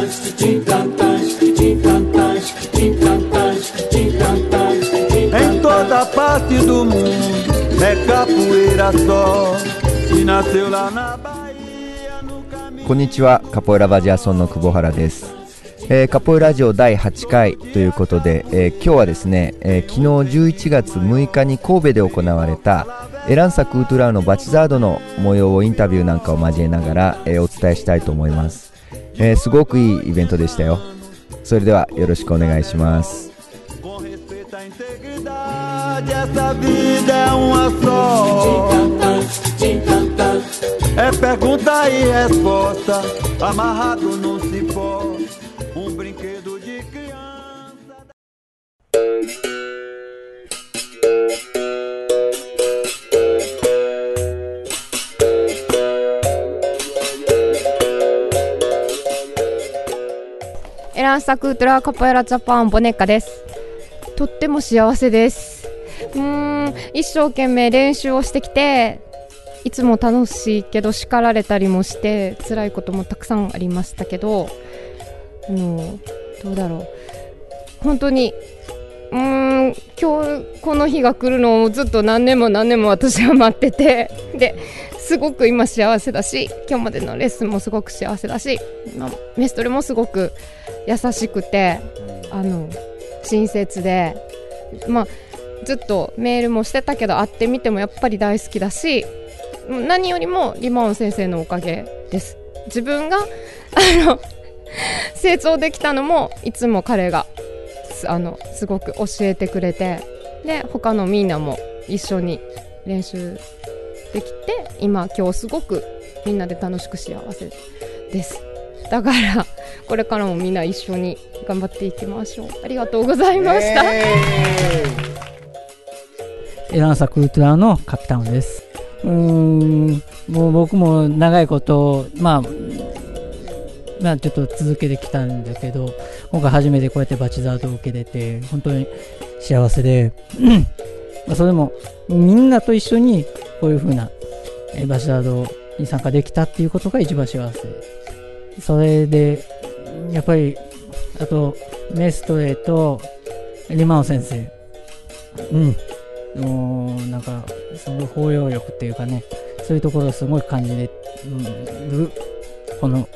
Em toda parte do mundo é capoeira só que nasceu lá na Bahia no caminho。 こんにちは、カポエラバジアソンの久保原です。カポエラジオ第8回ということで、今日はですね、昨日11月6日に神戸で行われたエランサクートゥラウのバチザードの模様をインタビューなんかを交えながら、お伝えしたいと思います。すごくいいイベントでしたよ。それではよろしくお願いします。Essa vida é uma só. É pergunta e resposta, amarrado num cipó, brinquedo de criança. エランサクートラカポエラジャパンボネッカです。とっても幸せです。一生懸命練習をしてきて、いつも楽しいけど叱られたりもして辛いこともたくさんありましたけど、どうだろう、本当に今日この日が来るのをずっと何年も私は待ってて、ですごく今幸せだし、今日までのレッスンもすごく幸せだし、メストレもすごく優しくて親切で、ずっとメールもしてたけど会ってみてもやっぱり大好きだし、何よりもリマオン先生のおかげです。自分が成長できたのもいつも彼がすごく教えてくれて、で他のみんなも一緒に練習できて、今日すごくみんなで楽しく幸せです。だからこれからもみんな一緒に頑張っていきましょう。ありがとうございました。 エランサクートラのカピタンです。もう僕も長いことちょっと続けてきたんだけど、今回初めてこうやってバチザードを受けれて本当に幸せで、それもみんなと一緒にこういう風なバチザードに参加できたっていうことが一番幸せ。それでやっぱりあとメストレとリマオ先生、なんかその包容力っていうかね、そういうところをすごい感じる、この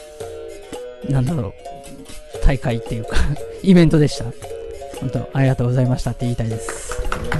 大会っていうかイベントでした。本当ありがとうございましたって言いたいです。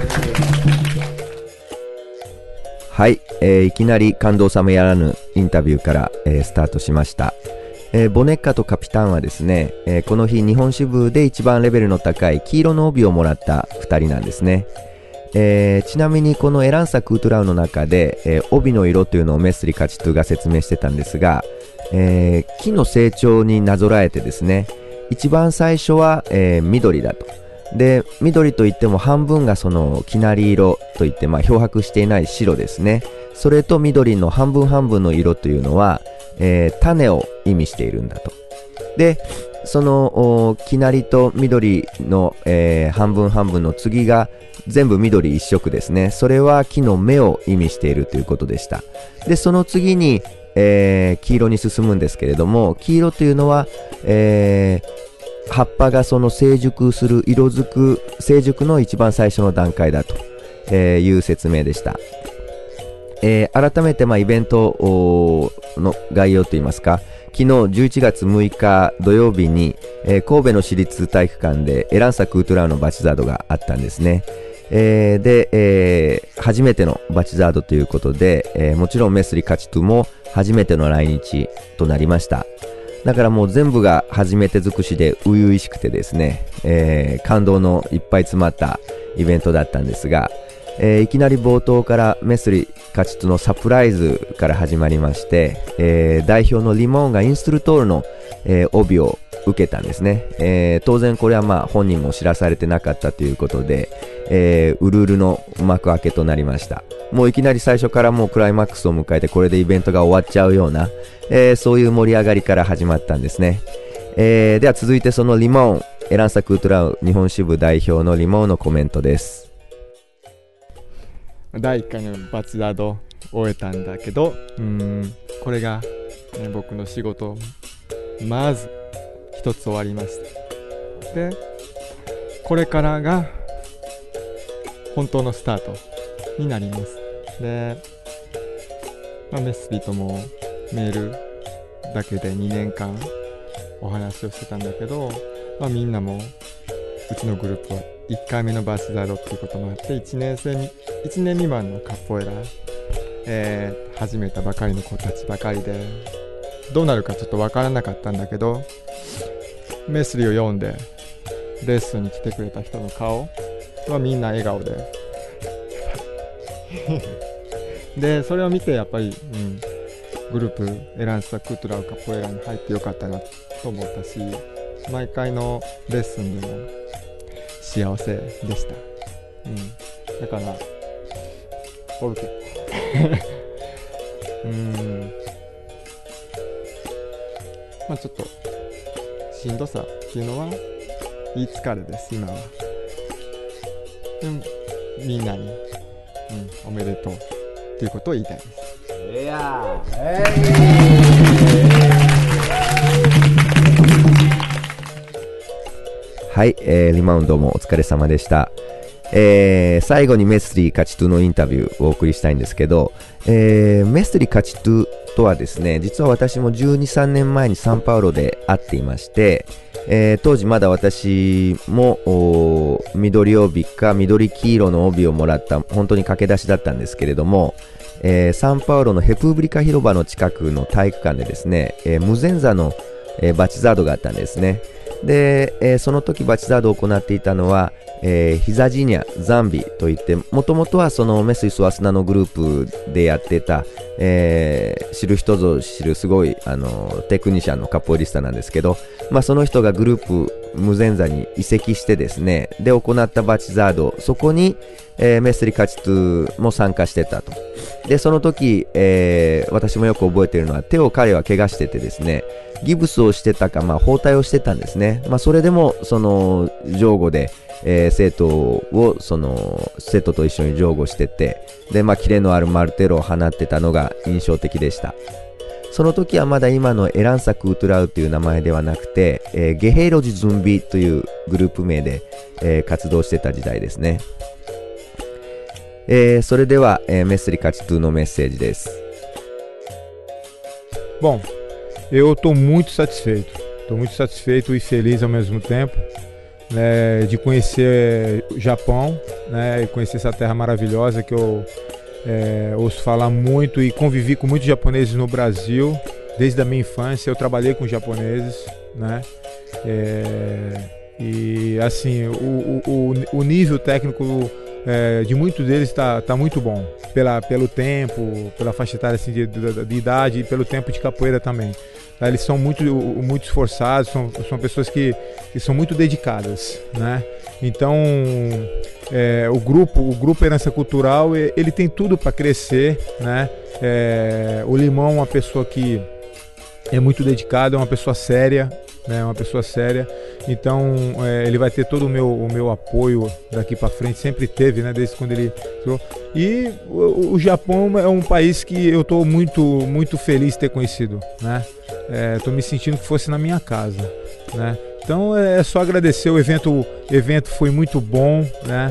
はい、いきなり感動冷めやらぬインタビューから、スタートしました。ボネッカとカピタンはですね、この日日本支部で一番レベルの高い黄色の帯をもらった2人なんですね。ちなみにこのエランサクートラウの中で、帯の色というのをメスリカチトゥが説明してたんですが、木の成長になぞらえてですね、一番最初は、緑だと。で緑といっても半分がそのきなり色といって、漂白していない白ですね。それと緑の半分半分の色というのは、種を意味しているんだと。でそのきなりと緑の、半分半分の次が全部緑一色ですね。それは木の芽を意味しているということでした。でその次に、黄色に進むんですけれども、黄色というのは、葉っぱがその成熟する色づく成熟の一番最初の段階だと、いう説明でした。改めてイベントの概要といいますか、昨日11月6日土曜日に、神戸の市立体育館でエランサクートラウのバチザードがあったんですね。で、初めてのバチザードということで、もちろんメスリカチトゥも初めての来日となりました。だからもう全部が初めて尽くしで初々しくてですね、感動のいっぱい詰まったイベントだったんですが、いきなり冒頭からメスリカチトゥのサプライズから始まりまして、代表のリモーンがインストゥルトールの、帯を受けたんですね。当然これは本人も知らされてなかったということで、うるうるの幕開けとなりました。もういきなり最初からもうクライマックスを迎えて、これでイベントが終わっちゃうような、そういう盛り上がりから始まったんですね。では続いてそのリモーン、エランサクートラウ日本支部代表のリモーンのコメントです。 第1回のバチザードを終えたんだけど、これが、僕の仕事、まず一つ終わりました。でこれからが本当のスタートになります。で、メスリーともメールだけで2年間お話をしてたんだけど、みんなもうちのグループは1回目のバチザードっていうこともあって1年未満のカポエラ、始めたばかりの子たちばかりで、どうなるかちょっと分からなかったんだけど、メスリーを読んでレッスンに来てくれた人の顔はみんな笑顔ででそれを見てやっぱり、グループエランサ・クートラウ・カポエラに入ってよかったなと思ったし、毎回のレッスンでも幸せでした。だからポルケちょっとしんどさっていうのは言い疲れです今は。みんなに、おめでとうっていうことを言いたいです。 はい、リマウンドもお疲れ様でした。最後にメスリー・カチトゥのインタビューをお送りしたいんですけど、メスリー・カチトゥとはですね、実は私も12、3年前にサンパウロで会っていまして、当時まだ私も緑帯か緑黄色の帯をもらった本当に駆け出しだったんですけれども、サンパウロのヘプブリカ広場の近くの体育館でですね、無前座の、バチザードがあったんですね。で、その時バチザードを行っていたのは、ヒザジニャ、ザンビといって、もともとはそのメスイスワスナのグループでやってた、知る人ぞ知るすごいテクニシャンのカポエリスタなんですけど、その人がグループ無前座に移籍してですね、で行ったバチザード、そこに、メスリカチトゥも参加してたと。でその時、私もよく覚えているのは、手を彼は怪我しててですね、ギブスをしてたか、包帯をしてたんですね。それでもその上護で、生徒と一緒に上護してて、でキレのあるマルテロを放ってたのが印象的でした。その時はまだ今のエランサ・クートラウという名前ではなくて、ゲヘイロジ・ズンビというグループ名で、活動してた時代ですね。それでは、メスリカチトゥのメッセージです。 Bom, eu estou muito satisfeito e feliz ao mesmo tempo, né, de conhecer o Japão, né, e conhecer essa terra maravilhosa que eu ouço falar muito e convivi com muitos japoneses no Brasil desde a minha infância. Eu trabalhei com japoneses, né, e assim o nível técnico de muitos deles está muito bom pelo tempo, pela faixa etária assim, de idade e pelo tempo de capoeira também. Eles são muito esforçados, são pessoas que são muito dedicadas, né? Então o grupo Herança Cultural ele tem tudo para crescer, né? O Limão é uma pessoa que é muito dedicada, é uma pessoa séria, né? Uma pessoa séria. Então ele vai ter todo o meu apoio daqui para frente, sempre teve, né? Desde quando ele entrou. E o Japão é um país que eu estou muito feliz de ter conhecido, né? Estou me sentindo que fosse na minha casa, né? Então é só agradecer, o evento foi muito bom, né?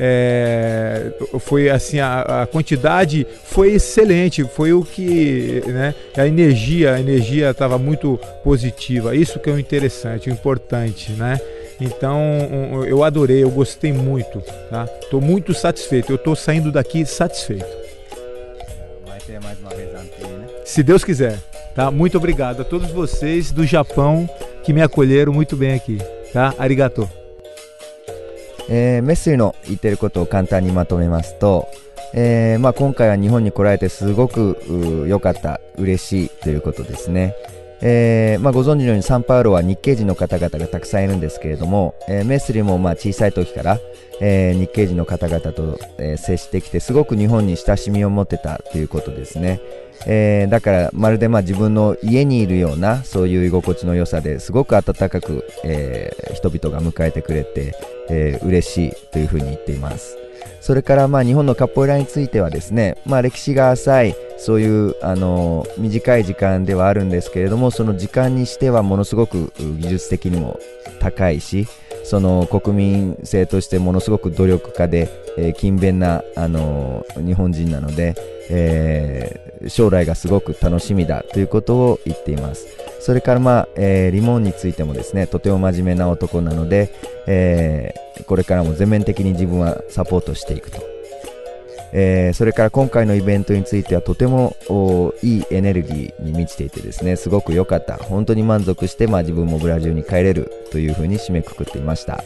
Foi assim, a quantidade foi excelente, foi o que, né? A energia estava muito positiva, isso que é o interessante, o importante, né? Então eu adorei, eu gostei muito, tá? Estou muito satisfeito, eu estou saindo daqui satisfeito. Vai ter mais uma vez aqui, né? Se Deus quiser, tá? Muito obrigado a todos vocês do Japão que me acolheram muito bem aqui, tá? Arigato. メッスリの言ってることを簡単にまとめますと、今回は日本に来られてすごく良かった、嬉しいということですね。ご存知のようにサンパウロは日系人の方々がたくさんいるんですけれども、メッスリも小さい時から、日系人の方々と、接してきてすごく日本に親しみを持ってたということですね。だからまるで自分の家にいるようなそういう居心地の良さですごく温かく、人々が迎えてくれて、嬉しいというふうに言っています。 それから日本のカポエラについてはですね、歴史が浅いそういう短い時間ではあるんですけれども、その時間にしてはものすごく技術的にも高いし、その国民性としてものすごく努力家で、勤勉な日本人なので、将来がすごく楽しみだということを言っています。それからリモンについてもですね、とても真面目な男なので、これからも全面的に自分はサポートしていくと。それから今回のイベントについてはとてもいいエネルギーに満ちていてですね、すごく良かった、本当に満足して、自分もブラジルに帰れるというふうに締めくくっていました。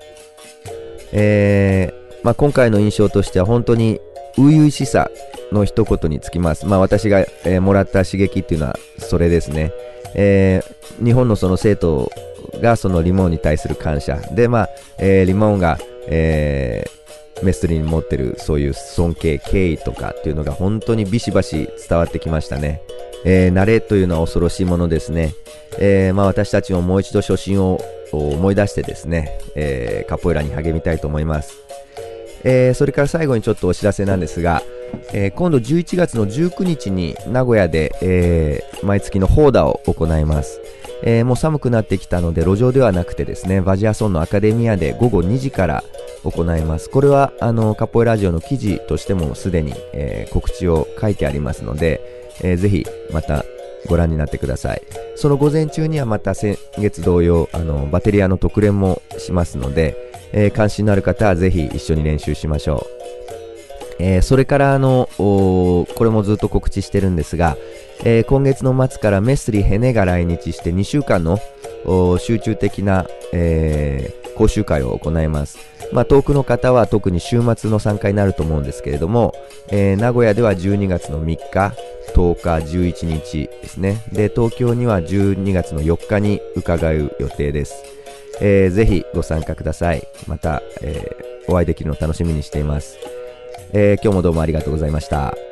今回の印象としては本当に初々しさの一言につきます。私が、もらった刺激っていうのはそれですね。日本のその生徒がそのリモンに対する感謝で、リモンが、メストリーに持ってるそういう尊敬敬意とかっていうのが本当にビシバシ伝わってきましたね。慣れというのは恐ろしいものですね。私たちももう一度初心を思い出してですね、カポエラに励みたいと思います。それから最後にちょっとお知らせなんですが、今度11月の19日に名古屋で、毎月のホーダを行います。もう寒くなってきたので路上ではなくてですね、バジアソンのアカデミアで午後2時から行います。これはカポエラジオの記事としてもすでに、告知を書いてありますので、ぜひまたご覧になってください。その午前中にはまた先月同様バテリアの特練もしますので、関心のある方はぜひ一緒に練習しましょう。それからこれもずっと告知してるんですが、今月の末からメスリヘネが来日して2週間の集中的な、講習会を行います。遠くの方は特に週末の参加になると思うんですけれども、名古屋では12月の3日、10日、11日ですね。で、東京には12月の4日に伺う予定です。ぜひご参加ください。また、お会いできるのを楽しみにしています。今日もどうもありがとうございました。